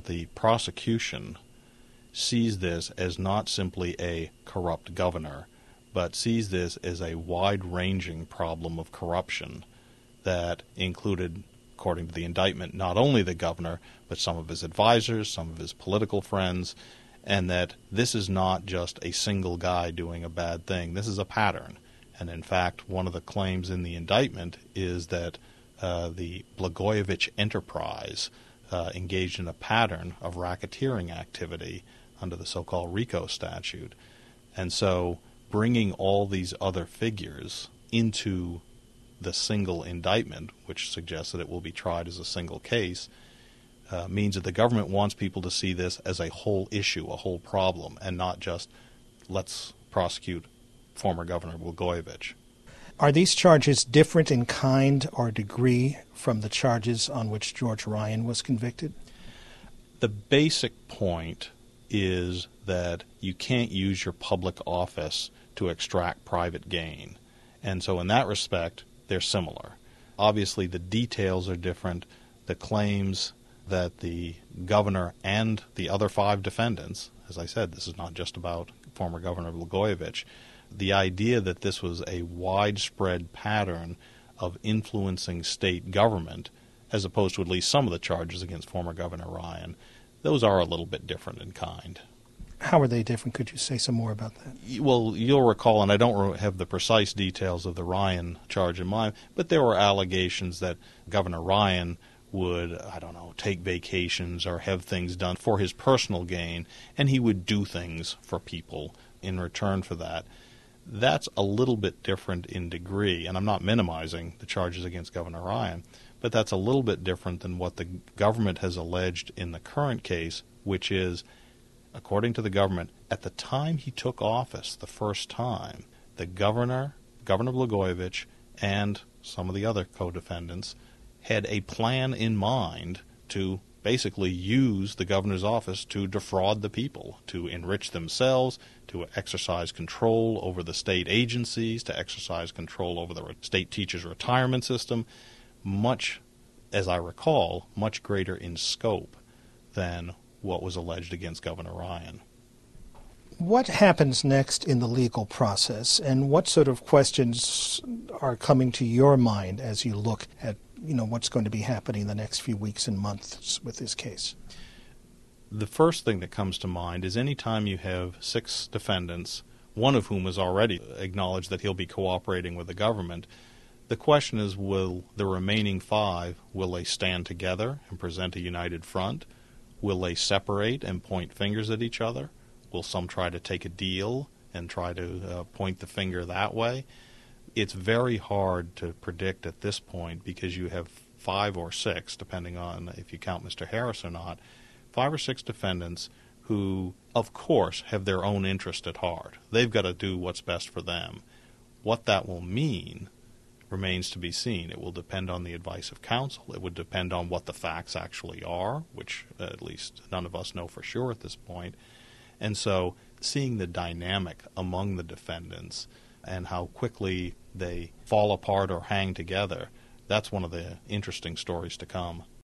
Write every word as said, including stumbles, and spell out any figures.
the prosecution sees this as not simply a corrupt governor, but sees this as a wide-ranging problem of corruption that included, according to the indictment, not only the governor, but some of his advisors, some of his political friends, and that this is not just a single guy doing a bad thing. This is a pattern. And in fact, one of the claims in the indictment is that uh, the Blagojevich enterprise uh, engaged in a pattern of racketeering activity under the so-called RICO statute. And so bringing all these other figures into the single indictment, which suggests that it will be tried as a single case, uh, means that the government wants people to see this as a whole issue, a whole problem, and not just let's prosecute former Governor Blagojevich. Are these charges different in kind or degree from the charges on which George Ryan was convicted? The basic point is that you can't use your public office to extract private gain. And so in that respect, they're similar. Obviously, the details are different. The claims that the governor and the other five defendants, as I said, this is not just about former Governor Blagojevich, the idea that this was a widespread pattern of influencing state government, as opposed to at least some of the charges against former Governor Ryan, those are a little bit different in kind. How are they different? Could you say some more about that? Well, you'll recall, and I don't have the precise details of the Ryan charge in mind, but there were allegations that Governor Ryan would, I don't know, take vacations or have things done for his personal gain, and he would do things for people in return for that. That's a little bit different in degree, and I'm not minimizing the charges against Governor Ryan, but that's a little bit different than what the government has alleged in the current case, which is, according to the government, at the time he took office the first time, the governor, Governor Blagojevich, and some of the other co-defendants had a plan in mind to basically use the governor's office to defraud the people, to enrich themselves, to exercise control over the state agencies, to exercise control over the state teachers' retirement system, much, as I recall, much greater in scope than what was alleged against Governor Ryan. What happens next in the legal process, and what sort of questions are coming to your mind as you look at, you know, what's going to be happening in the next few weeks and months with this case? The first thing that comes to mind is any time you have six defendants, one of whom has already acknowledged that he'll be cooperating with the government, the question is, will the remaining five, will they stand together and present a united front? Will they separate and point fingers at each other? Will some try to take a deal and try to uh, point the finger that way? It's very hard to predict at this point because you have five or six, depending on if you count Mister Harris or not, five or six defendants who, of course, have their own interest at heart. They've got to do what's best for them. What that will mean remains to be seen. It will depend on the advice of counsel. It would depend on what the facts actually are, which uh, at least none of us know for sure at this point. And so seeing the dynamic among the defendants and how quickly they fall apart or hang together, that's one of the interesting stories to come.